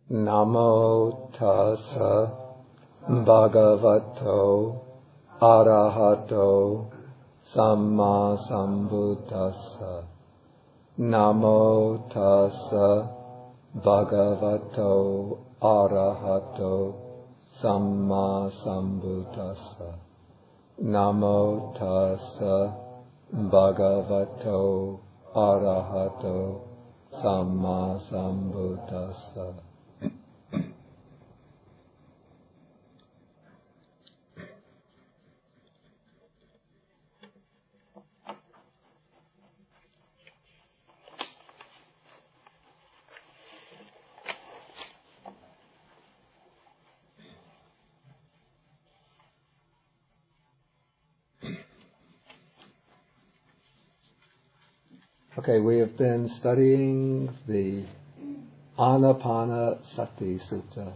Namo tassa bhagavato arahato samma sambuddhassa. Namo tassa bhagavato arahato samma sambuddhassa. Namo tassa bhagavato arahato samma sambuddhassa. Okay, we have been studying the Anapanasati Sutta,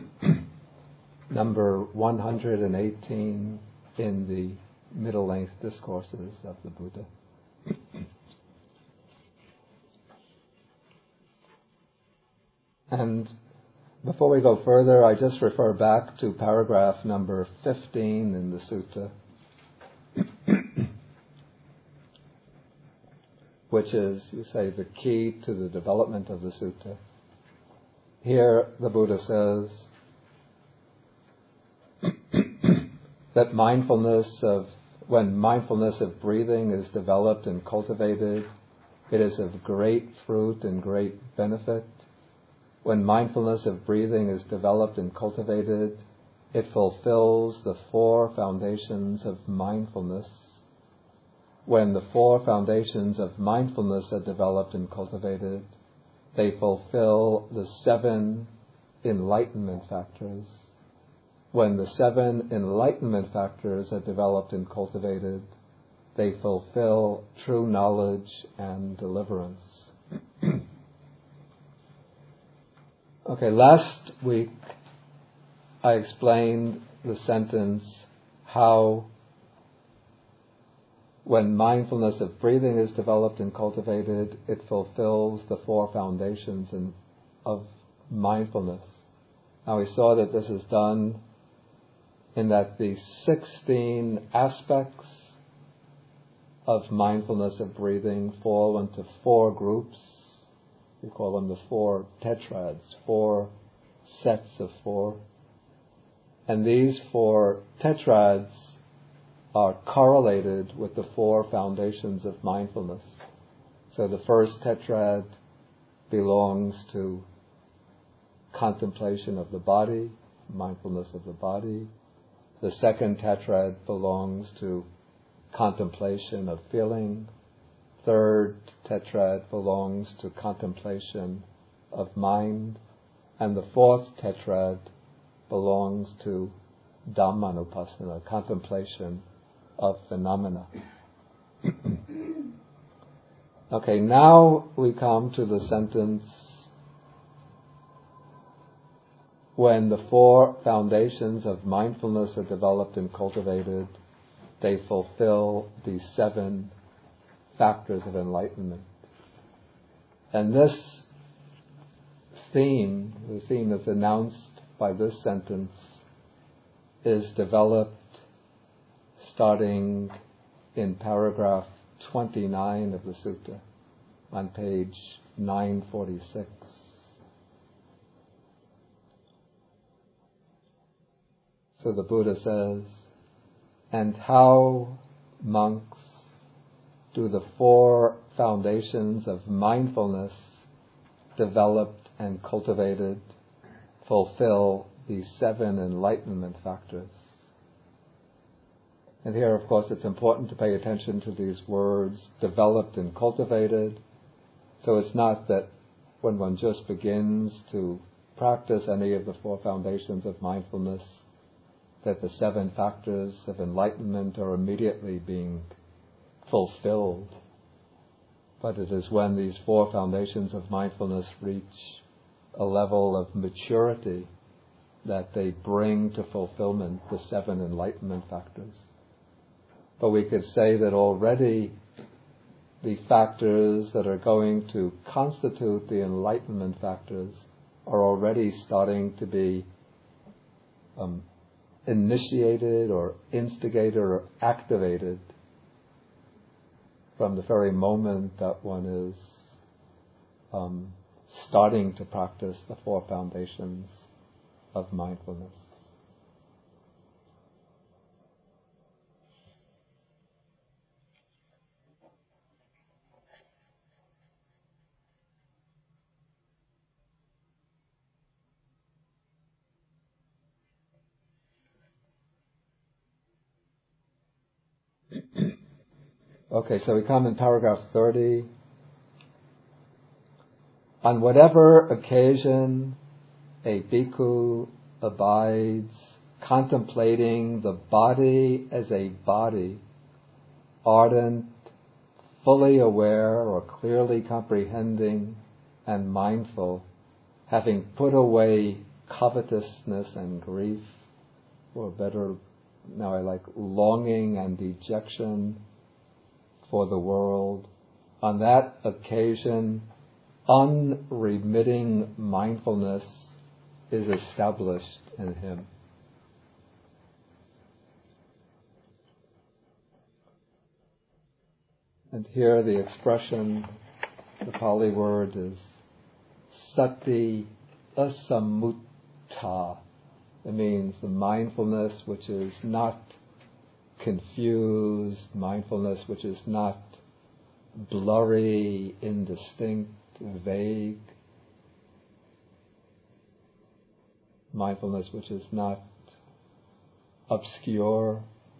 number 118 in the middle-length discourses of the Buddha. And before we go further, I just refer back to paragraph number 15 in the sutta, which is, you say, the key to the development of the sutta. Here the Buddha says that when mindfulness of breathing is developed and cultivated, it is of great fruit and great benefit. When mindfulness of breathing is developed and cultivated, it fulfills the 4 foundations of mindfulness. When the 4 foundations of mindfulness are developed and cultivated, they fulfill the 7 enlightenment factors. When the 7 enlightenment factors are developed and cultivated, they fulfill true knowledge and deliverance. Okay, last week I explained the sentence how when mindfulness of breathing is developed and cultivated, it fulfills the 4 foundations of mindfulness. Now we saw that this is done in that the 16 aspects of mindfulness of breathing fall into 4 groups. We call them the 4 tetrads, 4 sets of 4. And these 4 tetrads are correlated with the 4 foundations of mindfulness. So the first tetrad belongs to contemplation of the body, mindfulness of the body. The second tetrad belongs to contemplation of feeling. Third tetrad belongs to contemplation of mind. And the fourth tetrad belongs to Dhammanupassana, contemplation of phenomena. Okay, now we come to the sentence, when the 4 foundations of mindfulness are developed and cultivated, they fulfill the 7 factors of enlightenment. And this theme, the theme that's announced by this sentence, is developed starting in paragraph 29 of the sutta, on page 946. So the Buddha says, "And how, monks, do the 4 foundations of mindfulness developed and cultivated fulfill these 7 enlightenment factors?" And here, of course, it's important to pay attention to these words, developed and cultivated. So it's not that when one just begins to practice any of the 4 foundations of mindfulness, that the 7 factors of enlightenment are immediately being fulfilled. But it is when these 4 foundations of mindfulness reach a level of maturity that they bring to fulfillment the 7 enlightenment factors. But we could say that already the factors that are going to constitute the enlightenment factors are already starting to be initiated or instigated or activated from the very moment that one is starting to practice the four foundations of mindfulness. Okay, so we come in paragraph 30. On whatever occasion a bhikkhu abides contemplating the body as a body, ardent, fully aware or clearly comprehending and mindful, having put away covetousness and grief, or better, now I like longing and dejection for the world, on that occasion, unremitting mindfulness is established in him. And here the expression, the Pali word is sati asamutta. It means the mindfulness which is not confused, mindfulness which is not blurry, indistinct, vague, mindfulness which is not obscure.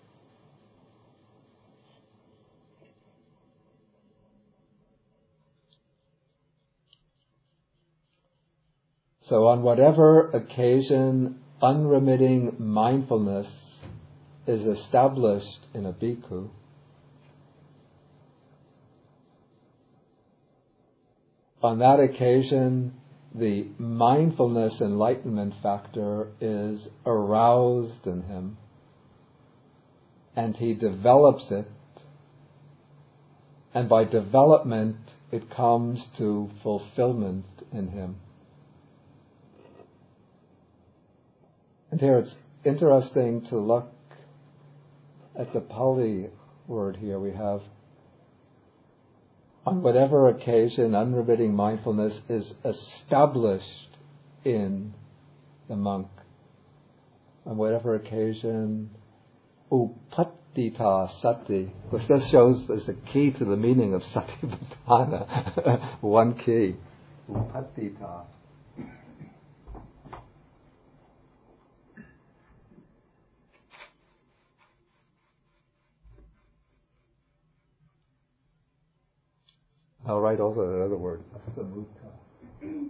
So on whatever occasion unremitting mindfulness is established in a bhikkhu, on that occasion the mindfulness enlightenment factor is aroused in him, and he develops it, and by development it comes to fulfillment in him. And here it's interesting to look at the Pali word here. We have, on whatever occasion unremitting mindfulness is established in the monk. On whatever occasion, upattita sati, which this shows as the key to the meaning of satipatthana. One key, upattita. I'll write also another word, asamutta.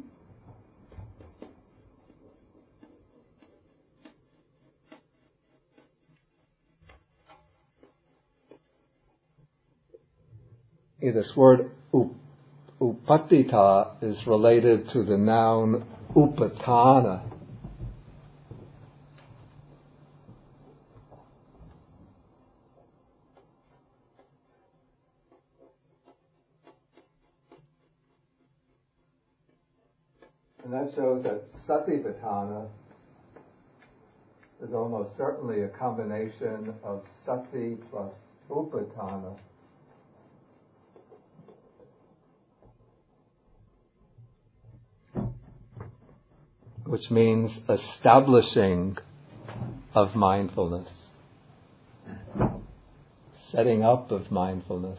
This word upattita is related to the noun upatana. And that shows that satipatthana is almost certainly a combination of sati plus upatthana. Which means establishing of mindfulness, setting up of mindfulness.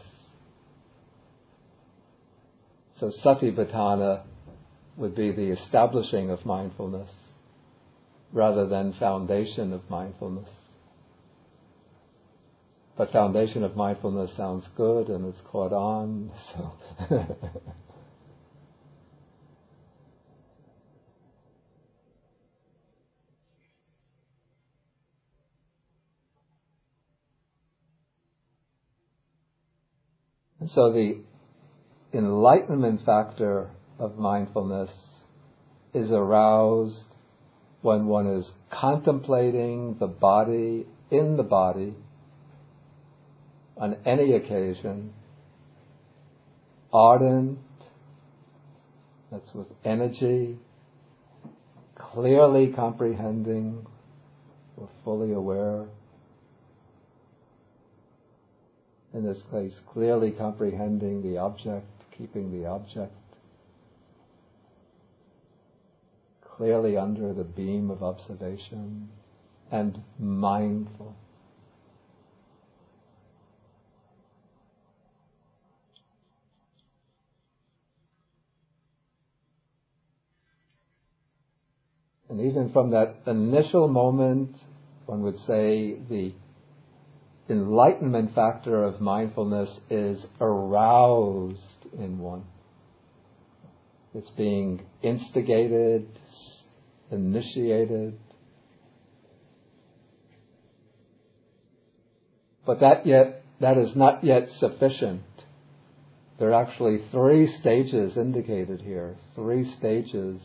So satipatthana would be the establishing of mindfulness rather than foundation of mindfulness. But foundation of mindfulness sounds good and it's caught on, so and so the enlightenment factor of mindfulness is aroused when one is contemplating the body in the body on any occasion, ardent, that's with energy, clearly comprehending or fully aware. In this case, clearly comprehending the object, keeping the object clearly under the beam of observation, and mindful. And even from that initial moment, one would say the enlightenment factor of mindfulness is aroused in one. It's being instigated, initiated. But that is not yet sufficient. There are actually 3 stages indicated here, 3 stages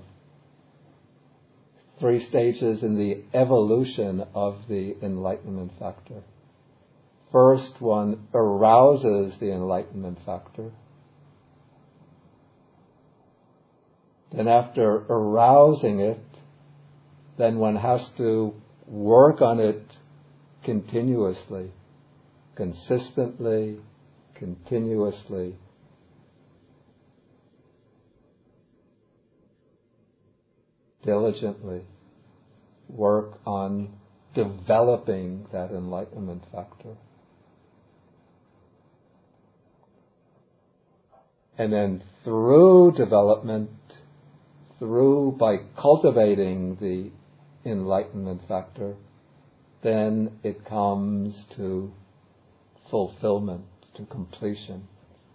in the evolution of the enlightenment factor. First, one arouses the enlightenment factor. Then after arousing it, then one has to work on it continuously, consistently, continuously. Diligently work on developing that enlightenment factor. And then through development, by cultivating the enlightenment factor, then it comes to fulfillment, to completion.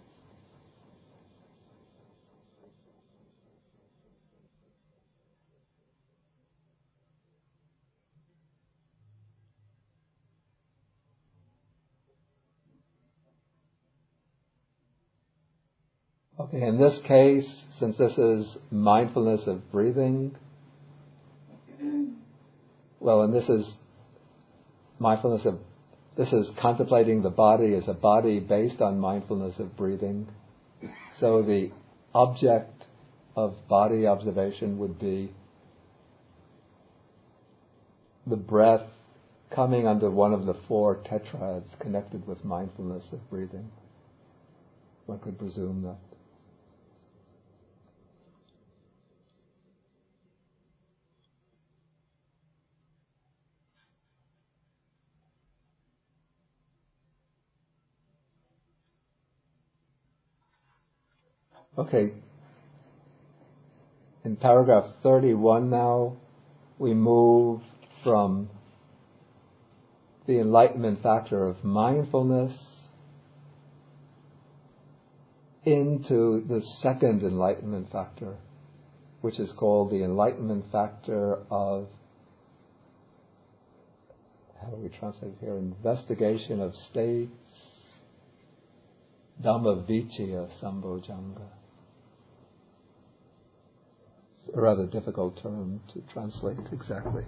Okay, in this case, since this is mindfulness of breathing, and this is contemplating the body as a body based on mindfulness of breathing. So the object of body observation would be the breath coming under one of the 4 tetrads connected with mindfulness of breathing. One could presume that. Okay, in paragraph 31 now, we move from the enlightenment factor of mindfulness into the second enlightenment factor, which is called the enlightenment factor of, how do we translate it here, investigation of states, Dhammavicaya Sambojjhanga. A rather difficult term to translate exactly.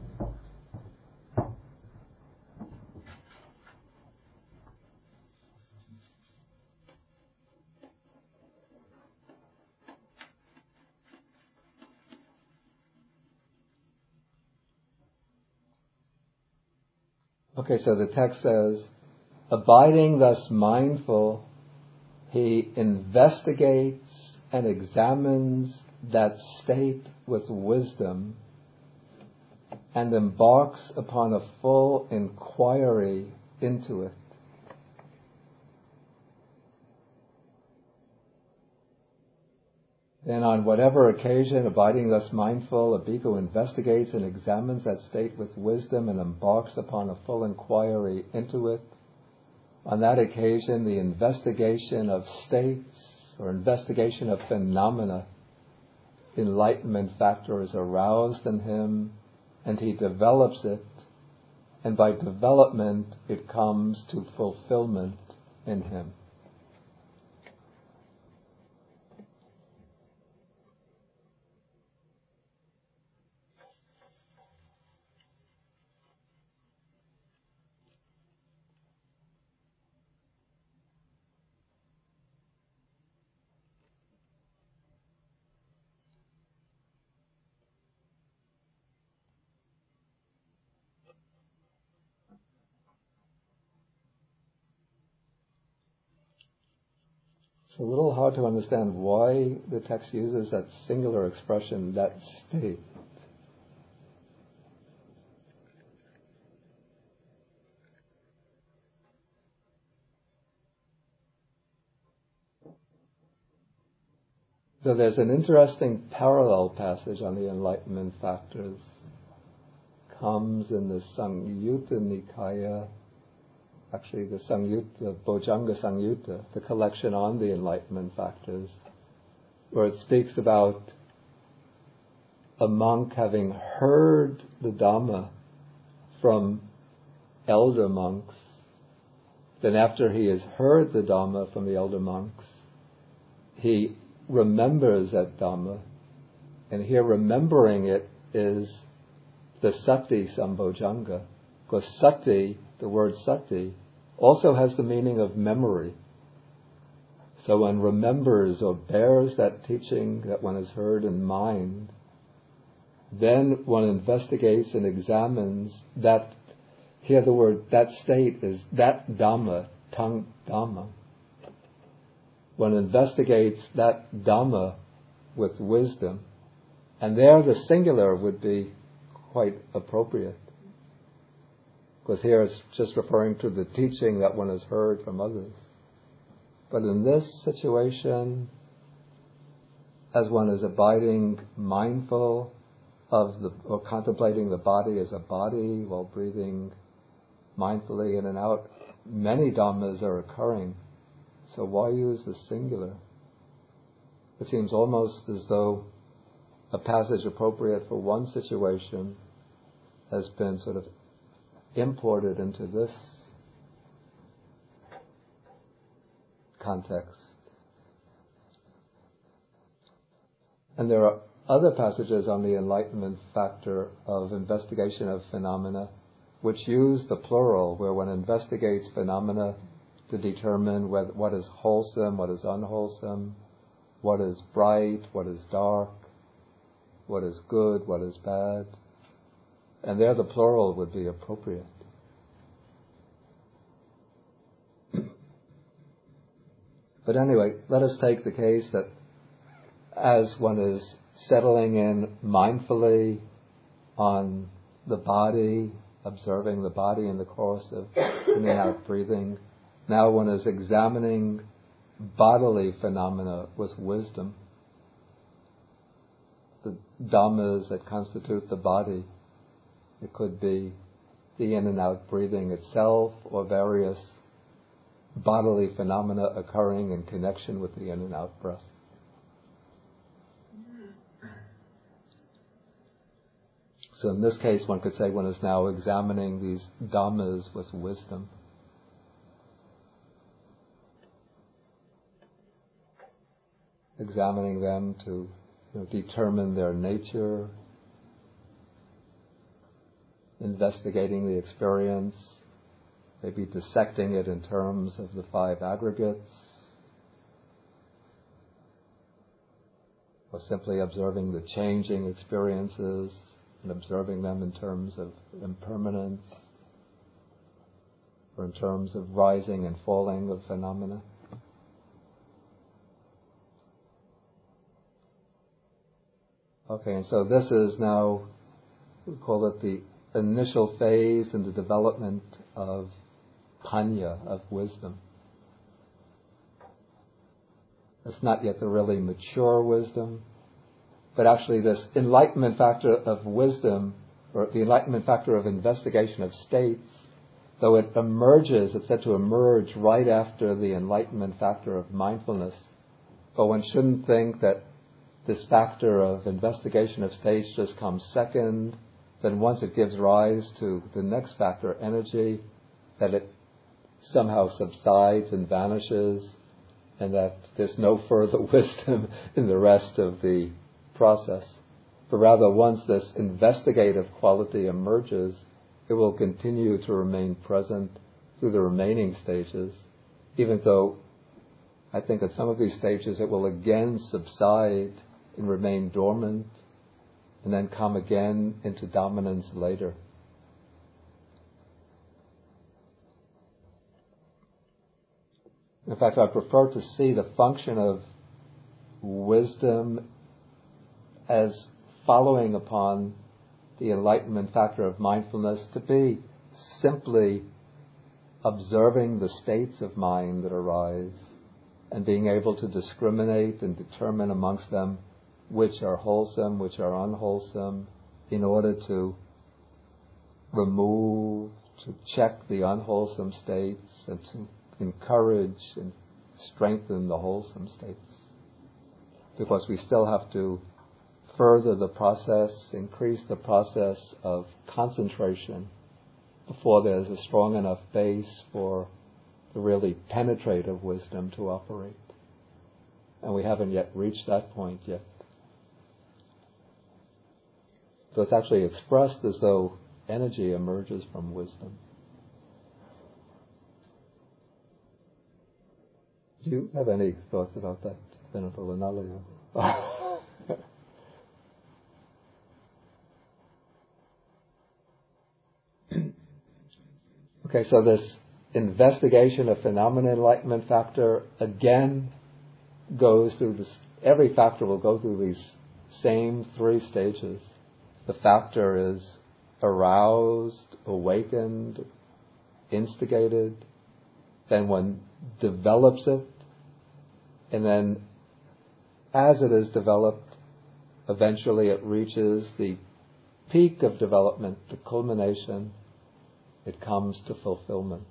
Okay, so the text says, abiding thus mindful, he investigates and examines that state with wisdom and embarks upon a full inquiry into it. Then on whatever occasion, abiding thus mindful, a bhikkhu investigates and examines that state with wisdom and embarks upon a full inquiry into it. On that occasion, the investigation of states or investigation of phenomena, enlightenment factor is aroused in him, and he develops it, and by development it comes to fulfillment in him. It's a little hard to understand why the text uses that singular expression, that state. So there's an interesting parallel passage on the enlightenment factors. Comes in the Samyutta Nikaya, actually the Samyutta, Bojjhanga Samyutta, the collection on the enlightenment factors, where it speaks about a monk having heard the Dhamma from elder monks. Then after he has heard the Dhamma from the elder monks, he remembers that Dhamma, and here remembering it is the sati sambojjhanga, because sati, the word sati, also has the meaning of memory. So one remembers or bears that teaching that one has heard in mind, then one investigates and examines that. Here the word, that state is that Dhamma, tang Dhamma. One investigates that Dhamma with wisdom, and there the singular would be quite appropriate, because here it's just referring to the teaching that one has heard from others. But in this situation, as one is abiding mindful of or contemplating the body as a body while breathing mindfully in and out, many Dhammas are occurring. So why use the singular? It seems almost as though a passage appropriate for one situation has been sort of imported into this context. And there are other passages on the enlightenment factor of investigation of phenomena which use the plural, where one investigates phenomena to determine what is wholesome, what is unwholesome, what is bright, what is dark, what is good, what is bad. And there the plural would be appropriate. But anyway, let us take the case that as one is settling in mindfully on the body, observing the body in the course of in and out breathing, now one is examining bodily phenomena with wisdom. The dhammas that constitute the body. It could be the in and out breathing itself, or various bodily phenomena occurring in connection with the in and out breath. So in this case, one could say one is now examining these dhammas with wisdom. Examining them to determine their nature, investigating the experience, maybe dissecting it in terms of the 5 aggregates, or simply observing the changing experiences and observing them in terms of impermanence, or in terms of rising and falling of phenomena. Okay, and so this is now, we call it the initial phase in the development of panya, of wisdom. It's not yet the really mature wisdom, but actually this enlightenment factor of wisdom, or the enlightenment factor of investigation of states, though it emerges, it's said to emerge right after the enlightenment factor of mindfulness. But one shouldn't think that this factor of investigation of states just comes second, then once it gives rise to the next factor, energy, that it somehow subsides and vanishes, and that there's no further wisdom in the rest of the process. But rather, once this investigative quality emerges, it will continue to remain present through the remaining stages, even though I think at some of these stages it will again subside and remain dormant, and then come again into dominance later. In fact, I prefer to see the function of wisdom as following upon the enlightenment factor of mindfulness to be simply observing the states of mind that arise and being able to discriminate and determine amongst them which are wholesome, which are unwholesome, in order to remove, to check the unwholesome states and to encourage and strengthen the wholesome states. Because we still have to further the process, increase the process of concentration before there's a strong enough base for the really penetrative wisdom to operate. And we haven't yet reached that point yet. So it's actually expressed as though energy emerges from wisdom. Do you have any thoughts about that, Venerable Analayo? Okay, so this investigation of phenomena enlightenment factor again goes through this. Every factor will go through these same three stages. The factor is aroused, awakened, instigated. Then one develops it, and then as it is developed, eventually it reaches the peak of development, the culmination. It comes to fulfillment.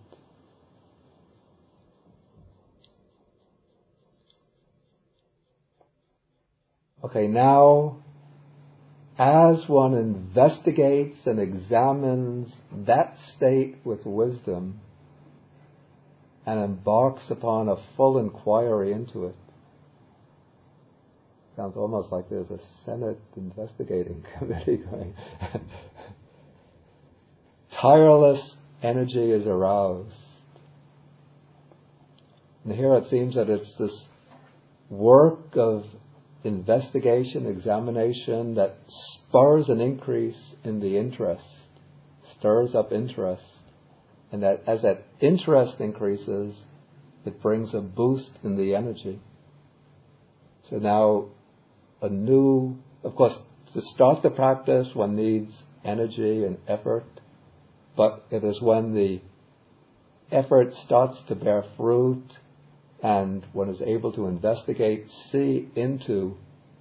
Okay, now, as one investigates and examines that state with wisdom and embarks upon a full inquiry into it, sounds almost like there's a Senate investigating committee going. Tireless energy is aroused. And here it seems that it's this work of investigation, examination that spurs an increase in the interest, stirs up interest, and that as that interest increases, it brings a boost in the energy. So now of course, to start the practice, one needs energy and effort, but it is when the effort starts to bear fruit and one is able to investigate, see into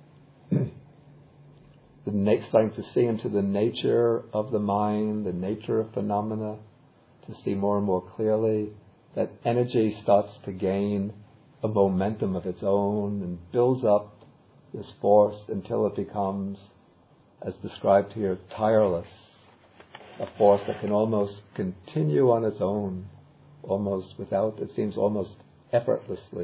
starting to see into the nature of the mind, the nature of phenomena, to see more and more clearly, that energy starts to gain a momentum of its own and builds up this force until it becomes, as described here, tireless, a force that can almost continue on its own, almost effortlessly.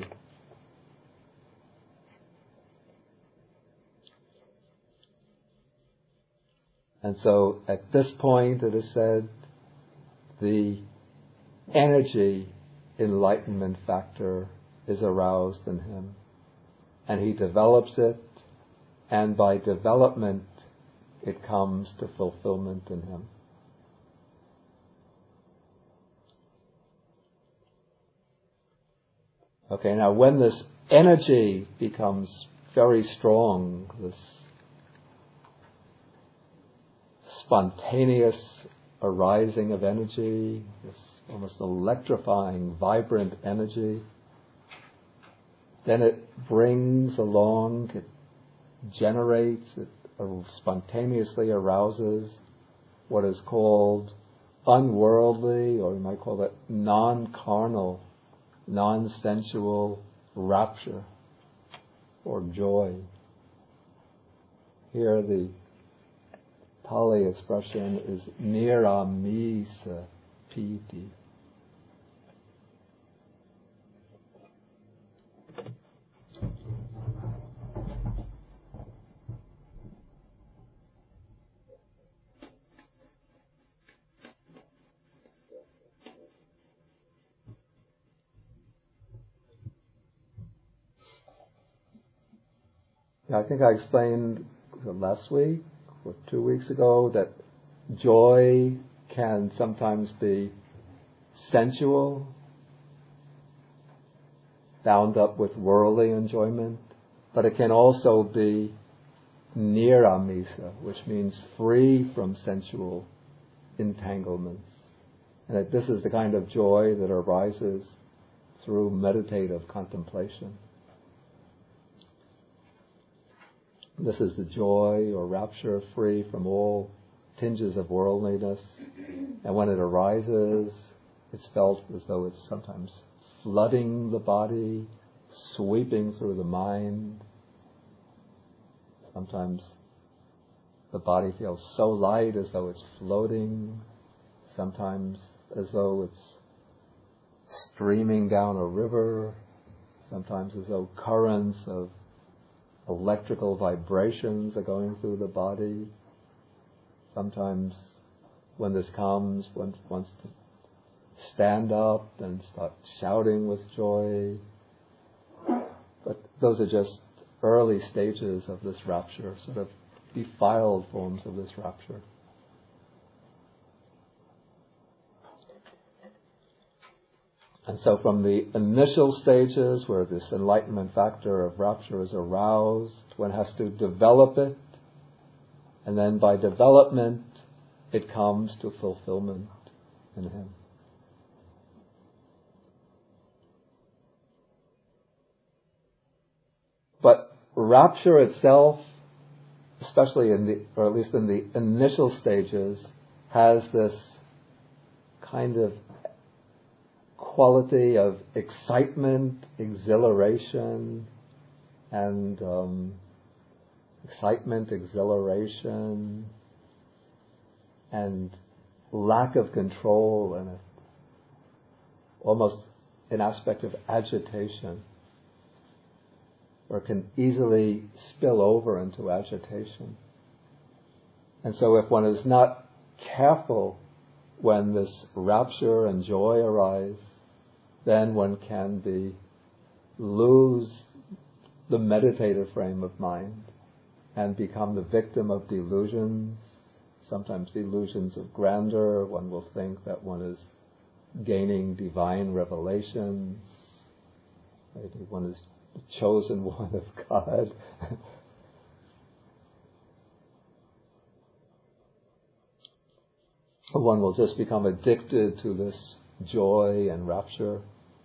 And so at this point, it is said, the energy enlightenment factor is aroused in him. And he develops it, and by development, it comes to fulfillment in him. Okay, now when this energy becomes very strong, this spontaneous arising of energy, this almost electrifying, vibrant energy, then it brings along, it generates, it spontaneously arouses what is called unworldly, or you might call it non-carnal, non-sensual rapture or joy. Here the Pali expression is niramisa piti. I think I explained last week or 2 weeks ago that joy can sometimes be sensual bound up with worldly enjoyment, but it can also be niramisa, which means free from sensual entanglements. And that this is the kind of joy that arises through meditative contemplation. This is the joy or rapture free from all tinges of worldliness. And when it arises, it's felt as though it's sometimes flooding the body, sweeping through the mind. Sometimes the body feels so light as though it's floating. Sometimes as though it's streaming down a river. Sometimes as though currents of electrical vibrations are going through the body. Sometimes when this comes, one wants to stand up and start shouting with joy. But those are just early stages of this rapture, sort of defiled forms of this rapture. And so from the initial stages where this enlightenment factor of rapture is aroused, one has to develop it, and then by development it comes to fulfillment in him. But rapture itself, especially or at least in the initial stages, has this kind of quality of excitement, exhilaration, and lack of control, and almost an aspect of agitation, or can easily spill over into agitation. And so if one is not careful when this rapture and joy arise, then one can lose the meditative frame of mind and become the victim of delusions, sometimes delusions of grandeur. One will think that one is gaining divine revelations. Maybe one is the chosen one of God. One will just become addicted to this joy and rapture.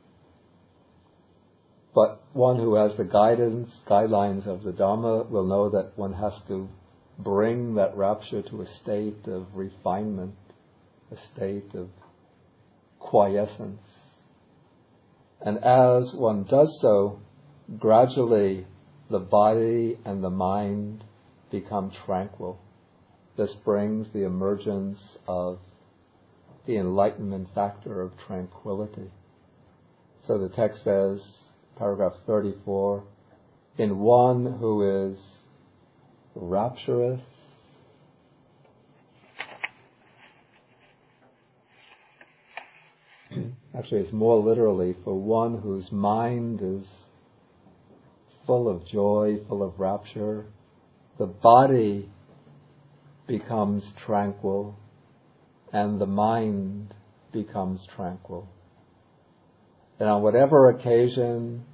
But one who has the guidelines of the Dharma will know that one has to bring that rapture to a state of refinement, a state of quiescence. And as one does so, gradually the body and the mind become tranquil. This brings the emergence of the enlightenment factor of tranquility. So the text says, paragraph 34, in one who is rapturous, actually it's more literally, for one whose mind is full of joy, full of rapture, the body becomes tranquil and the mind becomes tranquil. And on whatever occasion,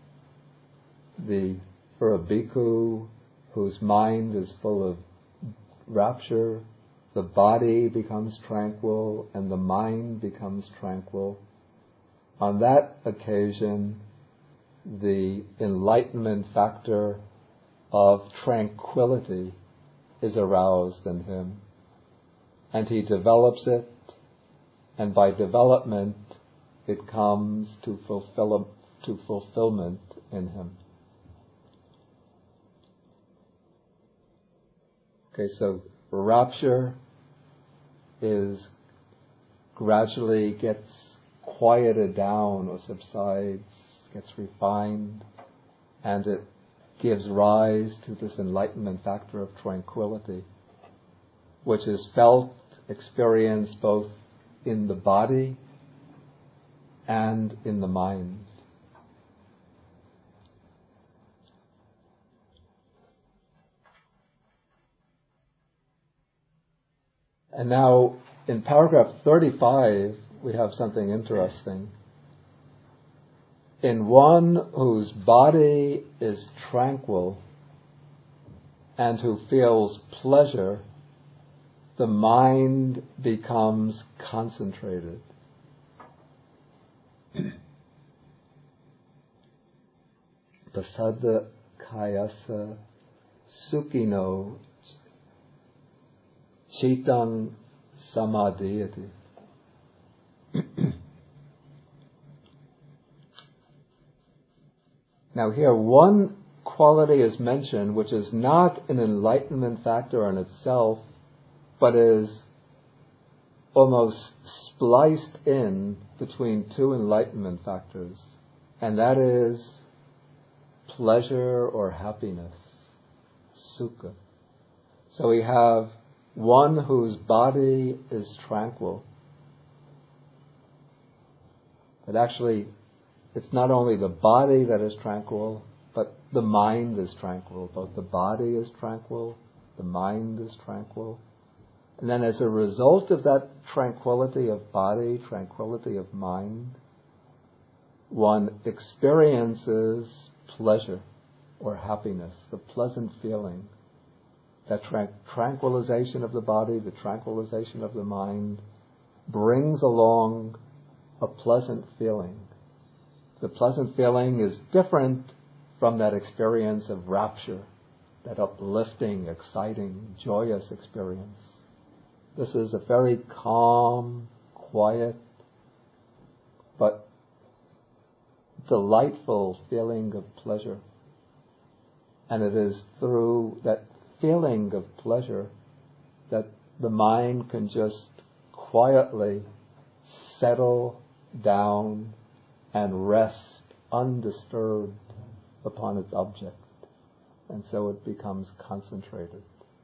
for a bhikkhu whose mind is full of rapture, the body becomes tranquil and the mind becomes tranquil. On that occasion, the enlightenment factor of tranquility is aroused in him, and he develops it, and by development it comes to fulfillment in him. Okay, so rapture gradually gets quieted down or subsides, gets refined, and it gives rise to this enlightenment factor of tranquility, which is felt, experienced both in the body and in the mind. And now, in paragraph 35, we have something interesting. in one whose body is tranquil and who feels pleasure, the mind becomes concentrated. Pasada kayasa sukino chitang samadhiyati. Now here, one quality is mentioned which is not an enlightenment factor in itself, but is almost spliced in between two enlightenment factors, and that is pleasure or happiness, sukha. So we have one whose body is tranquil, but actually it's not only the body that is tranquil, but the mind is tranquil. Both the body is tranquil, the mind is tranquil. And then as a result of that tranquility of body, tranquility of mind, one experiences pleasure or happiness, the pleasant feeling. That tranquilization of the body, the tranquilization of the mind brings along a pleasant feeling. The pleasant feeling is different from that experience of rapture, that uplifting, exciting, joyous experience. This is a very calm, quiet, but delightful feeling of pleasure. And it is through that feeling of pleasure that the mind can just quietly settle down and rest undisturbed upon its object. And so it becomes concentrated.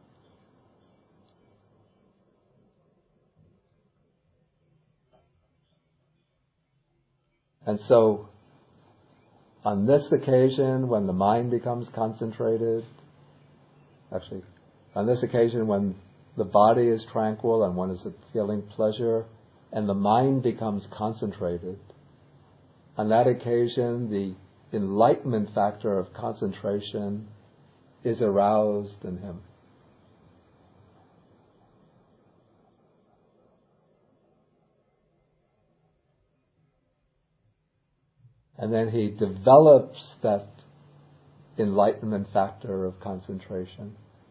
And so, on this occasion, when the mind becomes concentrated, on this occasion when the body is tranquil and one is feeling pleasure, and the mind becomes concentrated, on that occasion the enlightenment factor of concentration is aroused in him. And then he develops that enlightenment factor of concentration.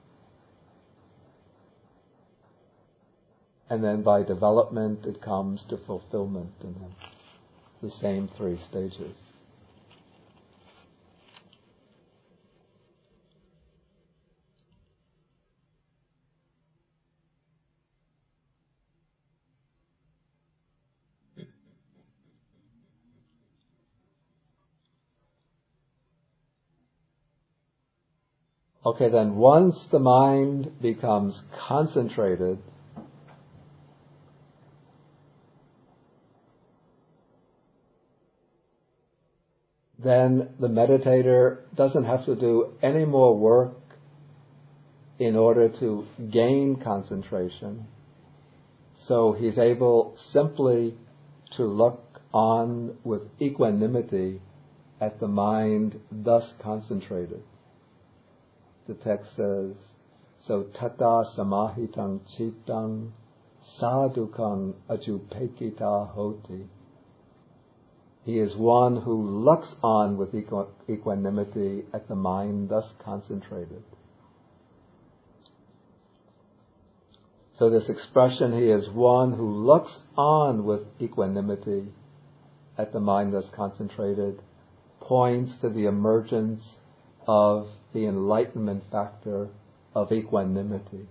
And then by development it comes to fulfillment in him. The same three stages. Okay, then once the mind becomes concentrated, then the meditator doesn't have to do any more work in order to gain concentration. So he's able simply to look on with equanimity at the mind thus concentrated. The text says, so tata samahitang chittang sadhukang ajupekita hoti. He is one who looks on with equanimity at the mind thus concentrated. So this expression, he is one who looks on with equanimity at the mind thus concentrated, points to the emergence of the enlightenment factor of equanimity.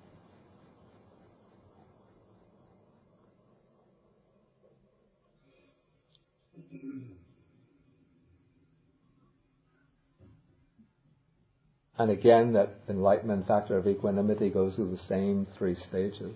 And again, that enlightenment factor of equanimity goes through the same three stages.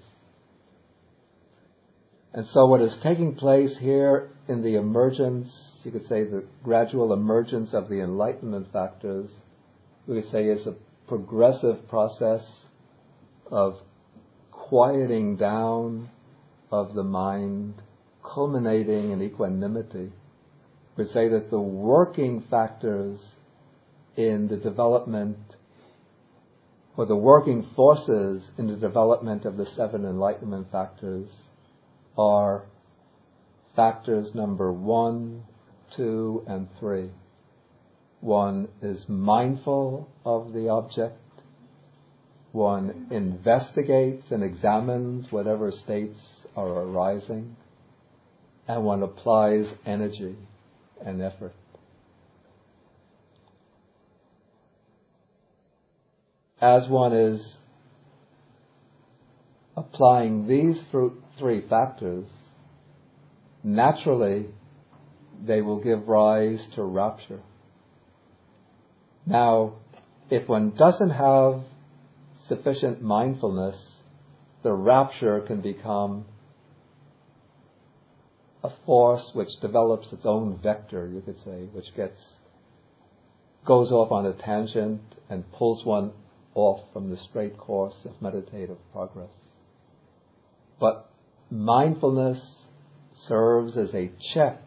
And so what is taking place here in the emergence, you could say the gradual emergence of the enlightenment factors, we could say is a progressive process of quieting down of the mind, culminating in equanimity. would say that the working factors in the development, or the working forces in the development of the 7 enlightenment factors are factors number 1, 2, and 3. 1 is mindful of the object. 1 investigates and examines whatever states are arising. And 1 applies energy and effort. As 1 is applying these 3 factors, naturally they will give rise to rapture. Now, if 1 doesn't have sufficient mindfulness, the rapture can become a force which develops its own vector, you could say, which goes off on a tangent and pulls 1 off from the straight course of meditative progress. But mindfulness serves as a check,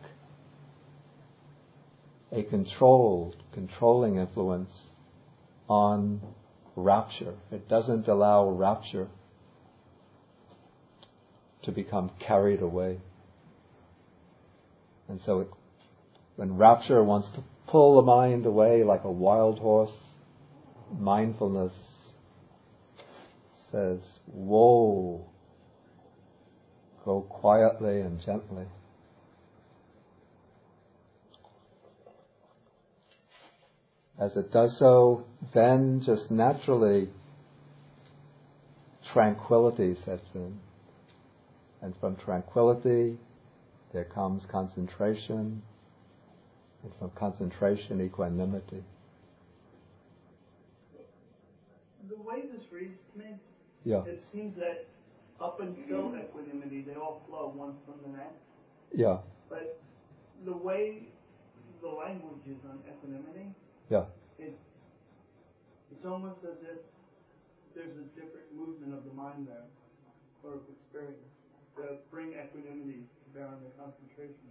a controlling influence on rapture. It doesn't allow rapture to become carried away. And so when rapture wants to pull the mind away like a wild horse, mindfulness says, whoa, go quietly and gently. As it does so, then just naturally tranquility sets in. And from tranquility there comes concentration, and from concentration equanimity. The way this reads to me, yeah. It seems that up until equanimity, they all flow one from the next. Yeah. But the way the language is on equanimity, yeah. It's almost as if there's a different movement of the mind there, or of experience, to bring equanimity to bear on the concentration.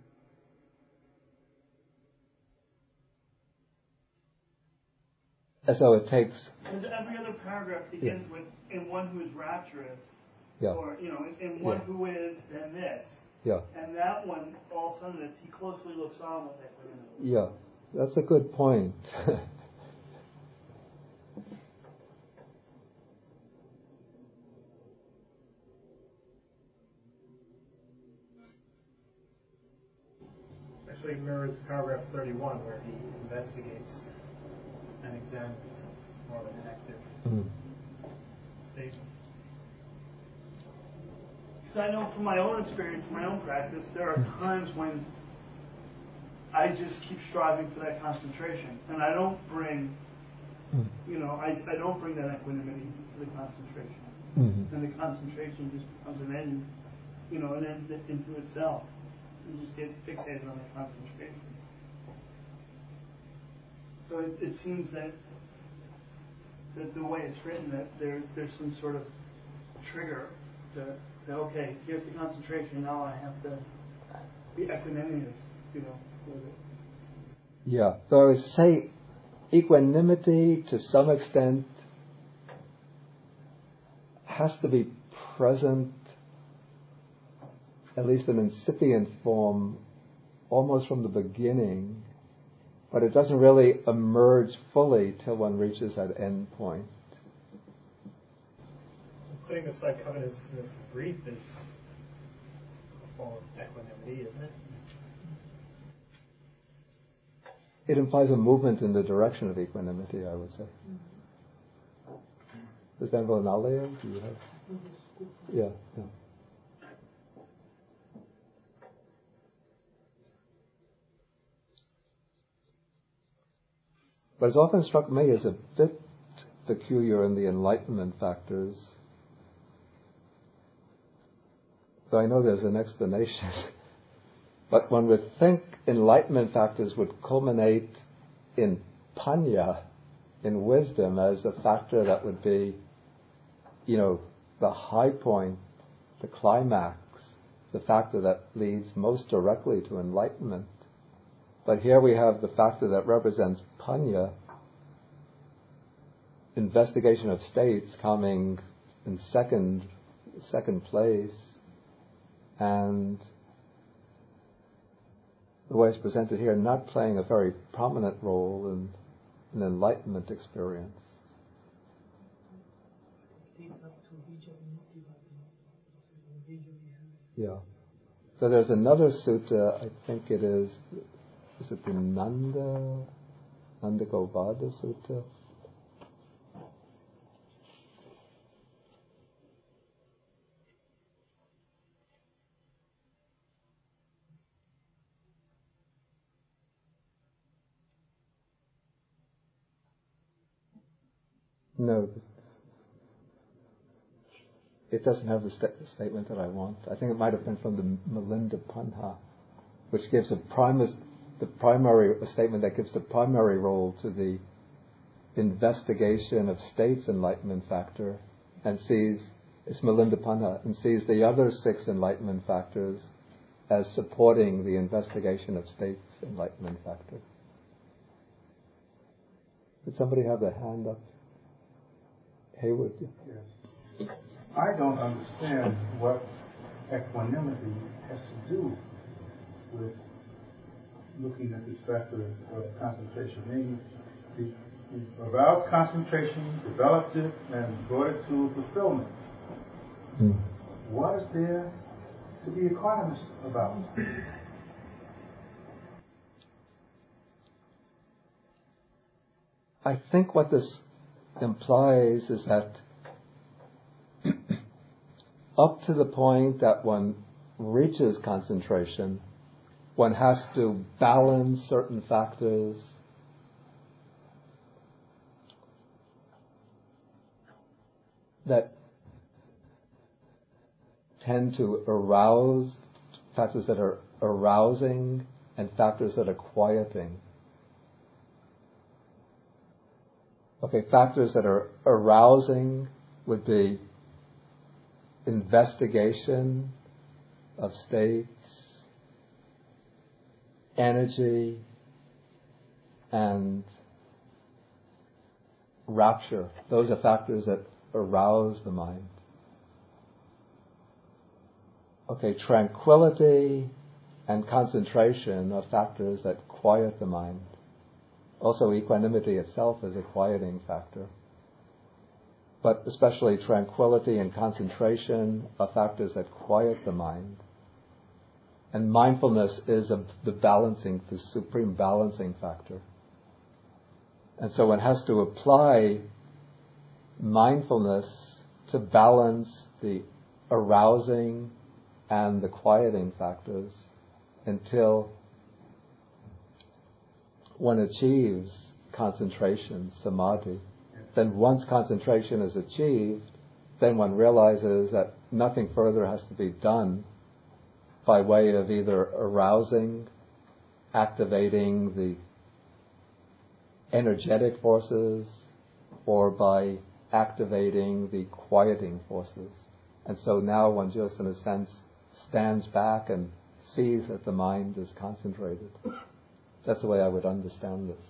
And so it takes... Because every other paragraph begins with, in one who is rapturous, or, in one who is, then this. Yeah. And that one, all of a sudden, he closely looks on with equanimity. Yeah, that's a good point. Actually, it mirrors paragraph 31 where he investigates and examines. It's more of an active statement. Because I know from my own experience, my own practice, there are times when I just keep striving for that concentration, and I don't bring, I don't bring that equanimity to the concentration, and the concentration just becomes an end, an end into itself. You just get fixated on the concentration. So it seems that the way it's written, that there's some sort of trigger to say, okay, here's the concentration, now I have to be equanimous, with it. Yeah, so I would say equanimity to some extent has to be present, at least in incipient form, almost from the beginning, but it doesn't really emerge fully till 1 reaches that end point. Putting aside covetousness and grief is a form of equanimity, isn't it? It implies a movement in the direction of equanimity, I would say. Does Venerable Nalaya, do you have? Yeah. But it's often struck me as a bit peculiar in the enlightenment factors. So I know there's an explanation. But one would think enlightenment factors would culminate in panya, in wisdom, as a factor that would be, the high point, the climax, the factor that leads most directly to enlightenment. But here we have the factor that represents panya, investigation of states, coming in second place, and the way it's presented here, not playing a very prominent role in an enlightenment experience. Yeah. So there's another sutta, I think it is it the Nanda Govada Sutta? No, it doesn't have the statement that I want. I think it might have been from the Milinda Punha, which gives a statement that gives the primary role to the investigation of states enlightenment factor, and it's Milinda Punha, and sees the other 6 enlightenment factors as supporting the investigation of states enlightenment factor. Did somebody have their hand up? Haywood? Yes. I don't understand what equanimity has to do with looking at this factor of concentration. Maybe you allowed concentration, developed it, and brought it to fulfillment. What is there to be equanimous about? I think what this implies is that up to the point that one reaches concentration, one has to balance certain factors that tend to arouse, factors that are arousing and factors that are quieting. Okay, factors that are arousing would be investigation of states, energy, and rapture. Those are factors that arouse the mind. Okay, tranquility and concentration are factors that quiet the mind. Also, equanimity itself is a quieting factor. But especially tranquility and concentration are factors that quiet the mind. And mindfulness is the supreme balancing factor. And so one has to apply mindfulness to balance the arousing and the quieting factors until one achieves concentration, samadhi. Then once concentration is achieved, then one realizes that nothing further has to be done by way of either arousing, activating the energetic forces, or by activating the quieting forces. And so now one just, in a sense, stands back and sees that the mind is concentrated. That's the way I would understand this.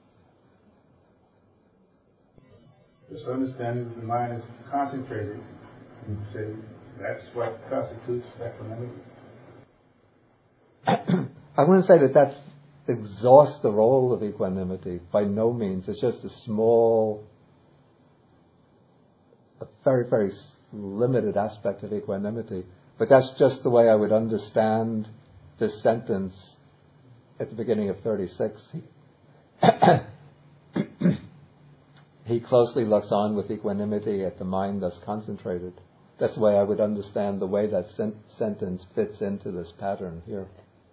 Just understanding that the mind is concentrated, you say that's what constitutes equanimity. I wouldn't say that exhausts the role of equanimity. By no means. It's just a very, very limited aspect of equanimity. But that's just the way I would understand this sentence at the beginning of 36. He closely looks on with equanimity at the mind thus concentrated. That's the way I would understand the way that sentence fits into this pattern here.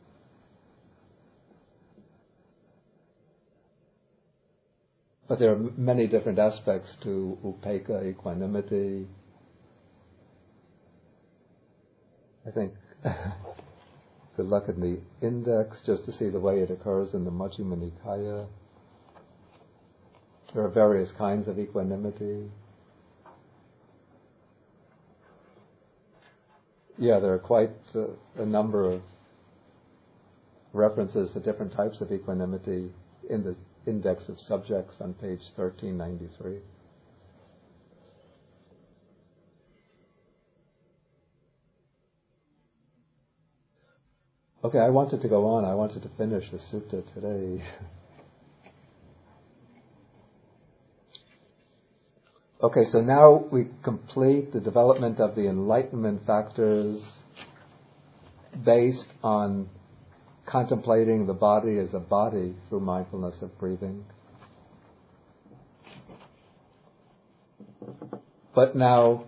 But there are many different aspects to upekkha, equanimity. I think good luck in the index just to see the way it occurs in the Majjhima Nikaya. There are various kinds of equanimity. Yeah, there are quite a number of references to different types of equanimity in the index of subjects on page 1393. Okay, I wanted to go on. I wanted to finish the sutta today. Okay, so now we complete the development of the enlightenment factors based on contemplating the body as a body through mindfulness of breathing. But now,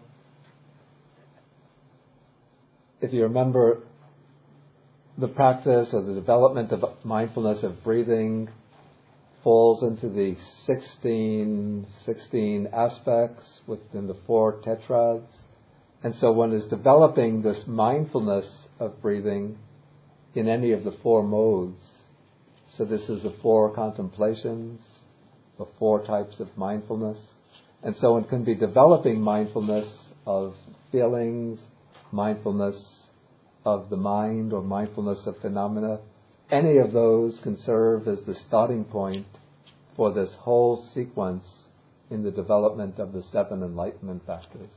if you remember, the practice or the development of mindfulness of breathing falls into the 16 aspects within the 4 tetrads. And so one is developing this mindfulness of breathing in any of the 4 modes. So this is the 4 contemplations, the 4 types of mindfulness. And so one can be developing mindfulness of feelings, mindfulness of the mind, or mindfulness of phenomena. Any of those can serve as the starting point for this whole sequence in the development of the 7 enlightenment factors.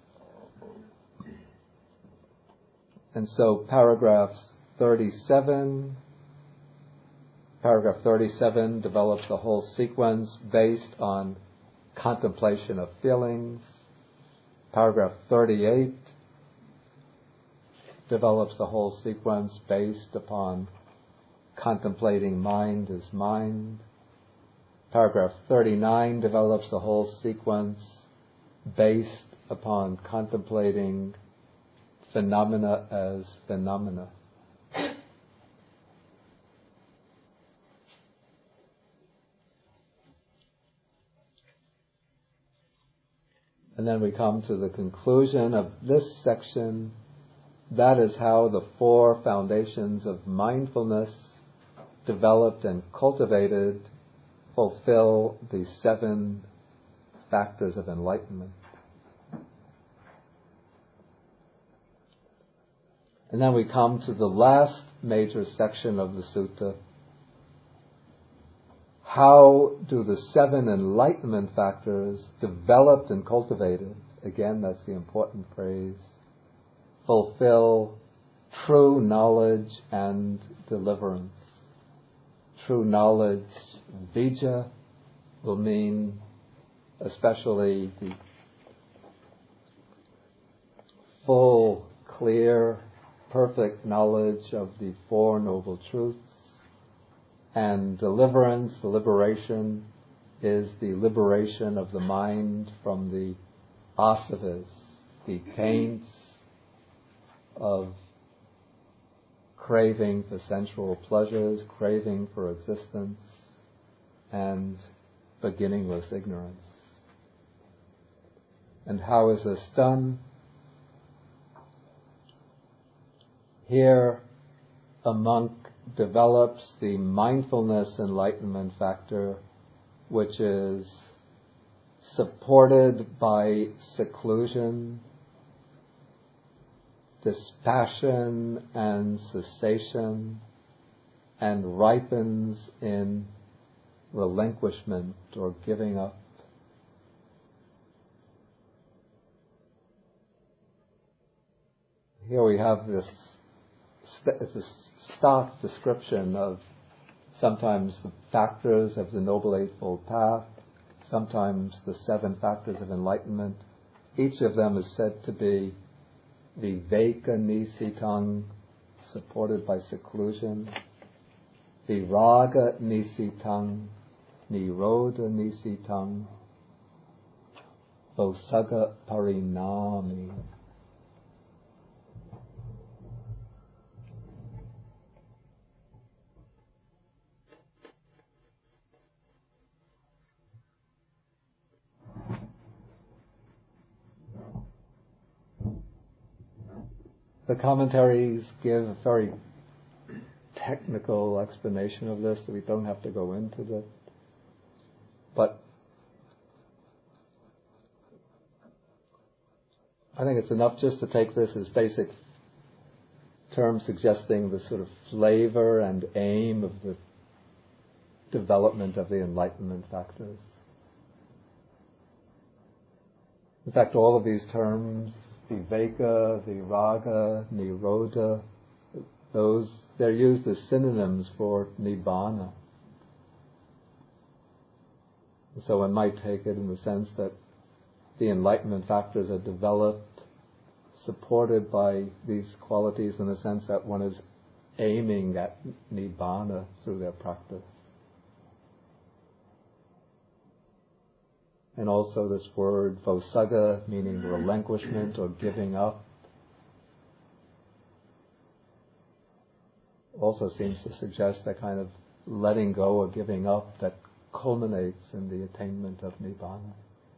And so paragraph 37 develops the whole sequence based on contemplation of feelings. Paragraph 38 develops the whole sequence based upon contemplating mind as mind. Paragraph 39 develops the whole sequence based upon contemplating phenomena as phenomena. And then we come to the conclusion of this section. That is how the 4 foundations of mindfulness, developed and cultivated, fulfill the 7 factors of enlightenment. And then we come to the last major section of the sutta. How do the 7 enlightenment factors, developed and cultivated, again that's the important phrase, fulfill true knowledge and deliverance? True knowledge, vijja, will mean especially the full, clear, perfect knowledge of the 4 noble truths. And deliverance, the liberation, is the liberation of the mind from the asavas, the taints of craving for sensual pleasures, craving for existence, and beginningless ignorance. And how is this done? Here, a monk develops the mindfulness enlightenment factor, which is supported by seclusion, dispassion and cessation, and ripens in relinquishment or giving up. Here we have this, it's a stock description of sometimes the factors of the Noble Eightfold Path, sometimes the 7 factors of enlightenment. Each of them is said to be viveka nisitang, supported by seclusion, viraga nisitang, nirodha nisitang, vosaga parinami. The commentaries give a very technical explanation of this, so we don't have to go into this. But I think it's enough just to take this as basic term suggesting the sort of flavor and aim of the development of the enlightenment factors. In fact, all of these terms, viveka, viraga, nirodha, they're used as synonyms for nibbana. So one might take it in the sense that the enlightenment factors are developed, supported by these qualities in the sense that one is aiming at nibbana through their practice. And also this word vosagga, meaning relinquishment or giving up, also seems to suggest that kind of letting go or giving up that culminates in the attainment of nibbana.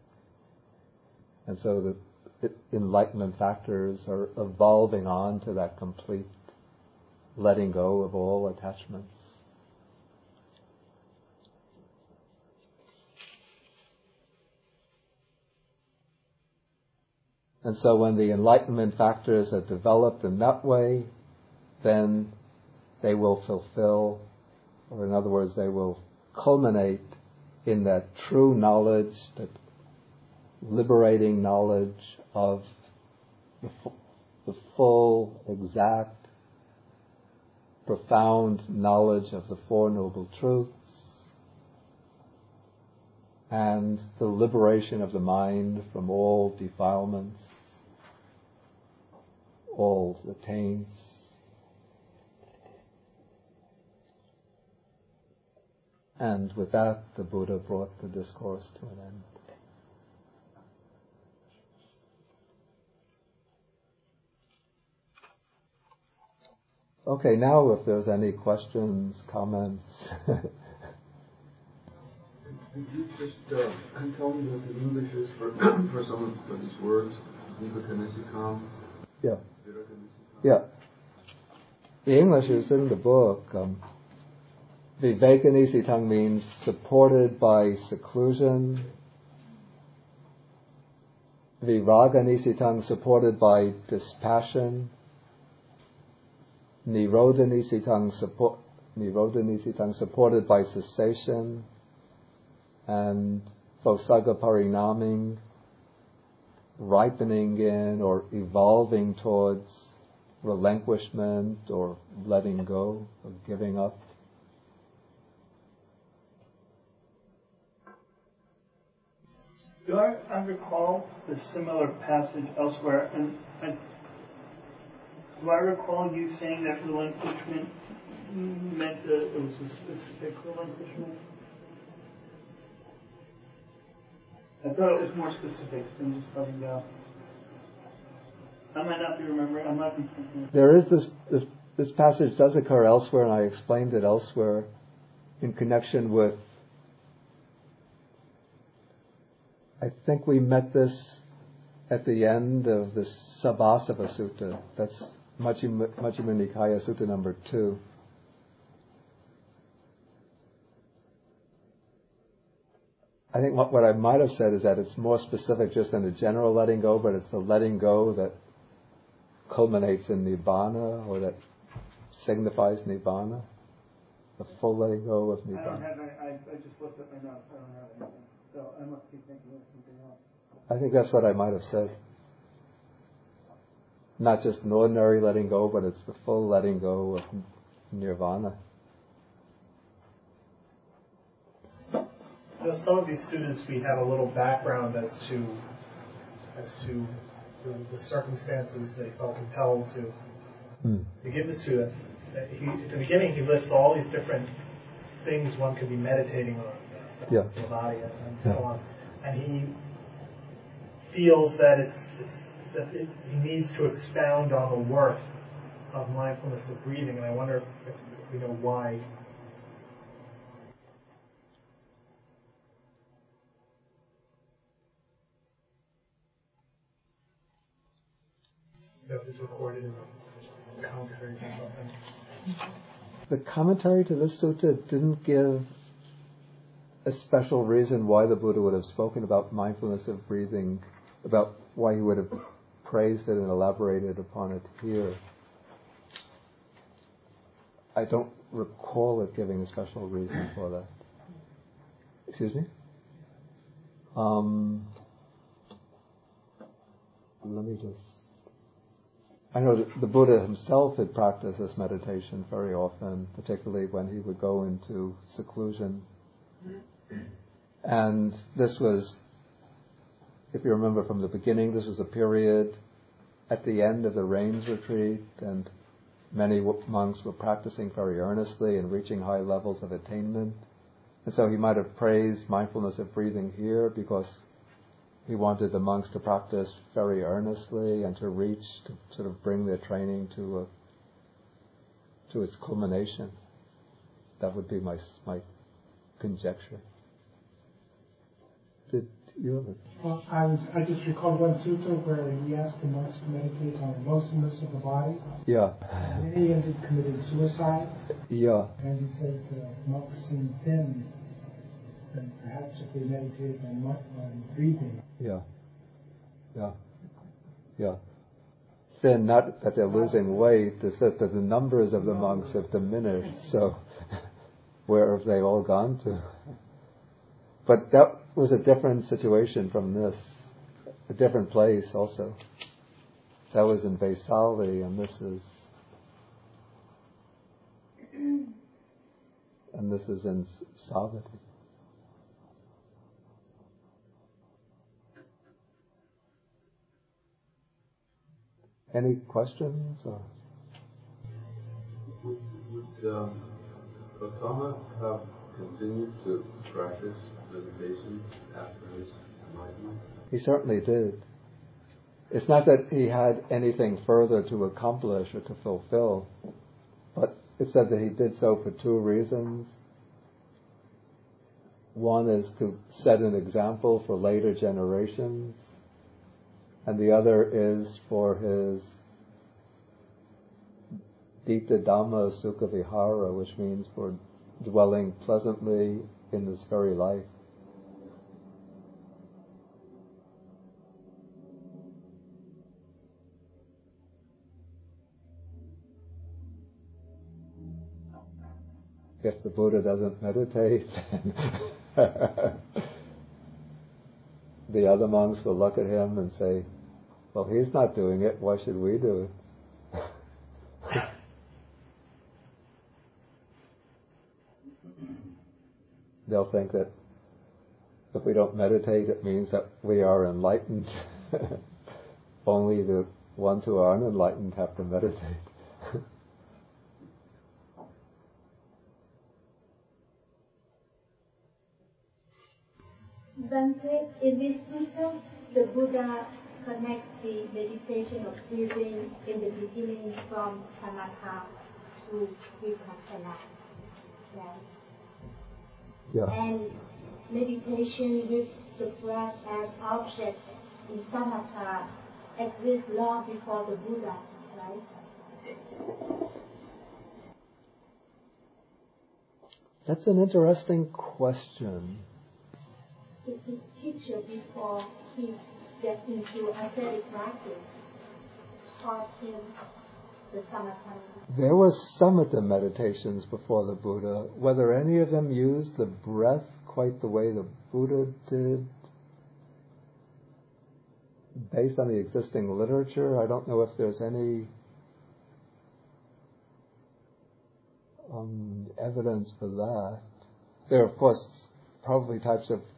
And so the enlightenment factors are evolving on to that complete letting go of all attachments. And so when the enlightenment factors are developed in that way, then they will fulfill, or in other words, they will culminate in that true knowledge, that liberating knowledge of the full, exact, profound knowledge of the Four Noble Truths, and the liberation of the mind from all defilements, all the taints. And with that, the Buddha brought the discourse to an end. Okay, now if there's any questions, comments. Could you just tell me what the English is for some of these words? Vivekanisikam? Yeah. Yeah. The English is in the book. Vivekanisitang means supported by seclusion. Viraganisitang, supported by dispassion. Nirodhanisitang, supported by cessation. And Vosagga parinaming, ripening in or evolving towards relinquishment or letting go or giving up. Do I recall a similar passage elsewhere? And do I recall you saying that relinquishment meant that it was a specific relinquishment? I thought it was more specific than just letting go. I might not be remembering. I'm not thinking. There is this passage does occur elsewhere, and I explained it elsewhere in connection with. I think we met this at the end of the Sabbasava Sutta. That's Majjhima Nikaya Sutta number 2. I think what I might have said is that it's more specific just than the general letting go, but it's the letting go that culminates in Nibbana, or that signifies Nibbana, the full letting go of Nibbana. I don't have any, I just looked at my notes. I don't have anything. So I must be thinking of something else. I think that's what I might have said. Not just an ordinary letting go, but it's the full letting go of Nirvana. Some of these suttas we have a little background as to the circumstances they felt compelled to give the sutta. At the beginning, he lists all these different things one could be meditating on, samadhi and so on, and he feels that he needs to expound on the worth of mindfulness of breathing, and I wonder if we know why. If it's recorded in the commentaries or something. The commentary to this sutta didn't give a special reason why the Buddha would have spoken about mindfulness of breathing, about why he would have praised it and elaborated upon it here. I don't recall it giving a special reason for that. Excuse me? Let me just... I know that the Buddha himself had practiced this meditation very often, particularly when he would go into seclusion. And this was, if you remember from the beginning, this was a period at the end of the rains retreat, and many monks were practicing very earnestly and reaching high levels of attainment. And so he might have praised mindfulness of breathing here because he wanted the monks to practice very earnestly and to reach, to sort of bring their training to its culmination. That would be my conjecture. Did you have it? Well, I just recalled one sutta where he asked the monks to meditate on the motionless of the body. Yeah. And then he ended up committing suicide. Yeah. And he said monks seem thin, and perhaps if they meditated on breathing. Yeah. Yeah. Yeah. Thin, not that they're losing weight, it's that the numbers of the monks have diminished, so where have they all gone to? But that was a different situation from this, a different place also. That was in Vaisali, and this is in Savatthi. Any questions? Or? Would Gautama have continued to practice meditation after his enlightenment? He certainly did. It's not that he had anything further to accomplish or to fulfill, but it said that he did so for two reasons. One is to set an example for later generations, and the other is for his Dita Dhamma Sukha Vihara, which means for dwelling pleasantly in this very life. If the Buddha doesn't meditate, the other monks will look at him and say, well, he's not doing it, why should we do it? They'll think that if we don't meditate, it means that we are enlightened. Only the ones who are unenlightened have to meditate. Bhante, in this sutta, the Buddha connects the meditation of breathing in the beginning from samatha to vipassana. Right? Yeah. And meditation with the breath as object in samatha exists long before the Buddha, right? That's an interesting question. It's his teacher before he gets into ascetic practice taught him the samatha. There were samatha meditations before the Buddha. Whether any of them used the breath quite the way the Buddha did, based on the existing literature, I don't know if there's any evidence for that. There are, of course, probably types of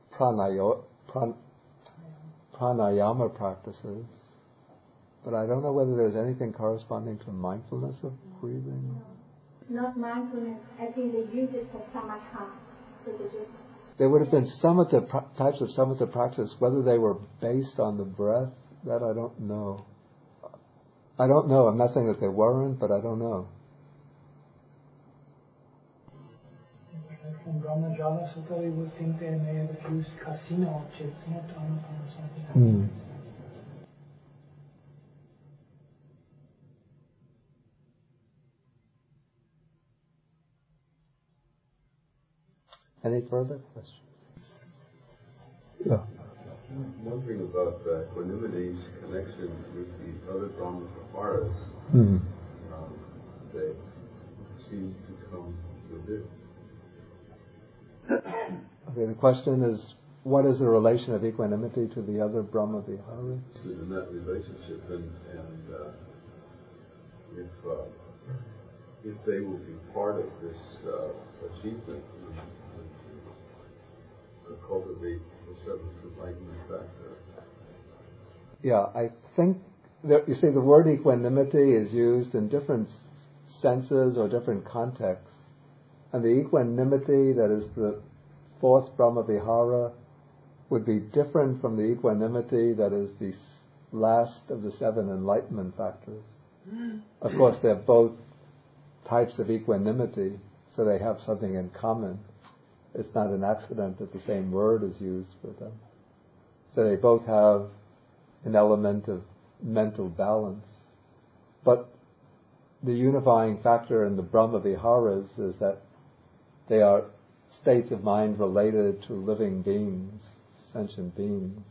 pranayama practices, but I don't know whether there's anything corresponding to mindfulness of breathing. Not mindfulness. I think they use it for samatha. So they just... There would have been types of samatha practice. Whether they were based on the breath, that I don't know. I don't know. I'm not saying that they weren't, but I don't know. From Brahmajala Sutta, we would think they may have used casino objects, not or something. Any further questions? Yeah. I'm wondering about equanimity's connection with the other Brahmaviharas. Mm-hmm. The seems to come within. Okay, the question is, what is the relation of equanimity to the other Brahma Viharas? In that relationship, and if they will be part of this achievement to cultivate the seventh enlightenment factor. Yeah, I think that, you see, the word equanimity is used in different senses or different contexts, and the equanimity that is the fourth Brahma Vihara would be different from the equanimity that is the last of the seven enlightenment factors. Of course, they're both types of equanimity, so they have something in common. It's not an accident that the same word is used for them. So they both have an element of mental balance. But the unifying factor in the Brahma Viharas is that they are states of mind related to living beings, sentient beings.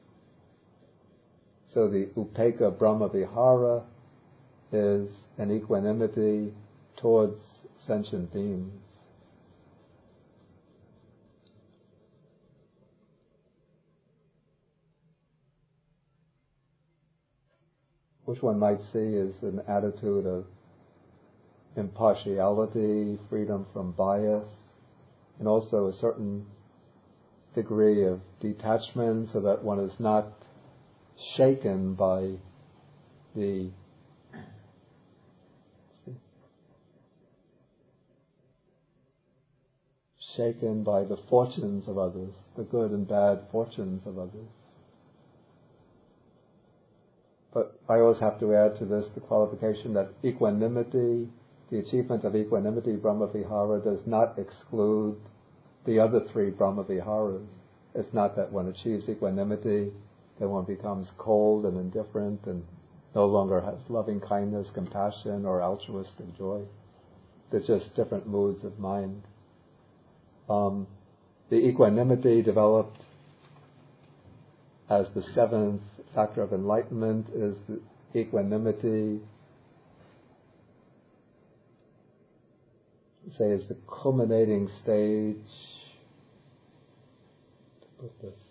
So the Upekkha Brahma Vihara is an equanimity towards sentient beings. Which one might see is an attitude of impartiality, freedom from bias, and also a certain degree of detachment so that one is not shaken by the fortunes of others, the good and bad fortunes of others. But I always have to add to this the qualification that equanimity, the achievement of equanimity, Brahma Vihara, does not exclude the other three Brahma Viharas. It's not that one achieves equanimity, then one becomes cold and indifferent and no longer has loving kindness, compassion, or altruistic joy. They're just different moods of mind. The equanimity developed as the seventh factor of enlightenment is the equanimity, say, is the culminating stage. To put this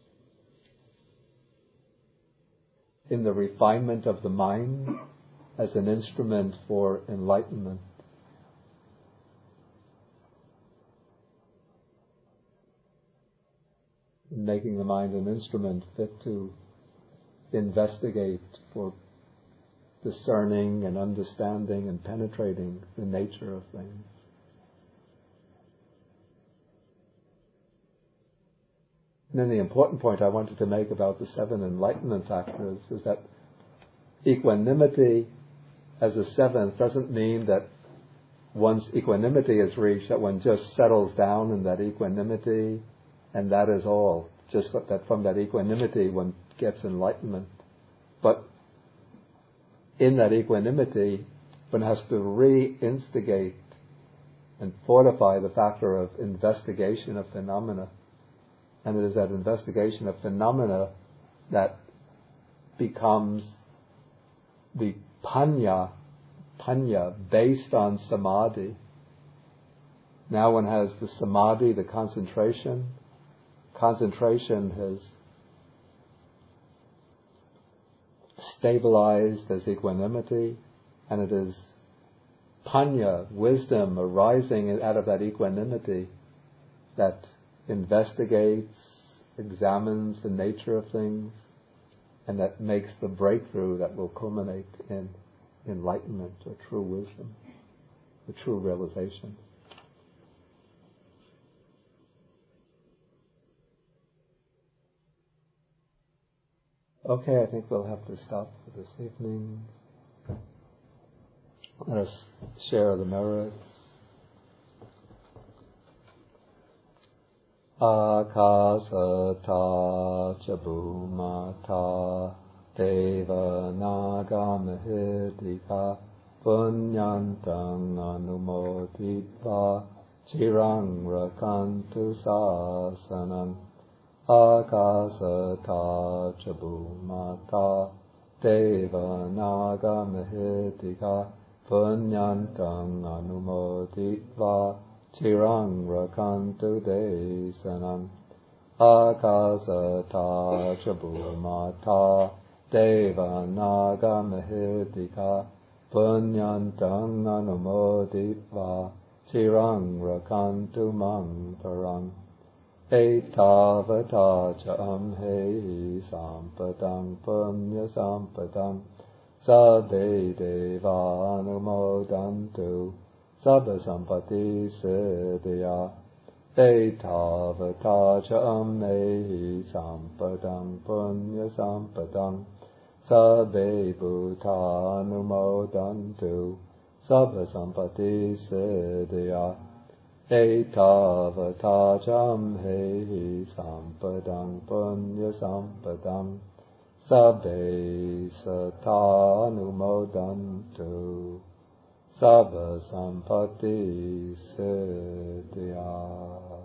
in the refinement of the mind as an instrument for enlightenment. Making the mind an instrument fit to investigate for discerning and understanding and penetrating the nature of things. And then the important point I wanted to make about the seven enlightenment factors is that equanimity as a seventh doesn't mean that once equanimity is reached that one just settles down in that equanimity and that is all. Just that from that equanimity one gets enlightenment. But in that equanimity one has to reinstigate and fortify the factor of investigation of phenomena. And it is that investigation of phenomena that becomes the panya based on samadhi. Now one has the samadhi, the concentration. Concentration has stabilized as equanimity, and it is panya, wisdom, arising out of that equanimity that investigates, examines the nature of things, and that makes the breakthrough that will culminate in enlightenment or true wisdom, the true realization. Okay, I think we'll have to stop for this evening. Let us share the merits. Akasata ca bhumata deva naga mahedika punyantang anumoditva chirang rakantu sasanam. Akasata ca bhumata deva naga mahedika punyantang anumoditva chirang rakantu desanam akasata chabhumata deva naga mahidika punyantang anumoditva chirang rakantu mang parang etavata cha amhe sampadang punya sampadang sabbe deva anumodantu sabba sampati siddhya etavata cha amhe sampadang punya sampadang sabbe bhuta anumodantu sabba sampati siddhya etavata jamhe sampadang punya sampadang sabbe satanumodantu sabba sampati siddhya.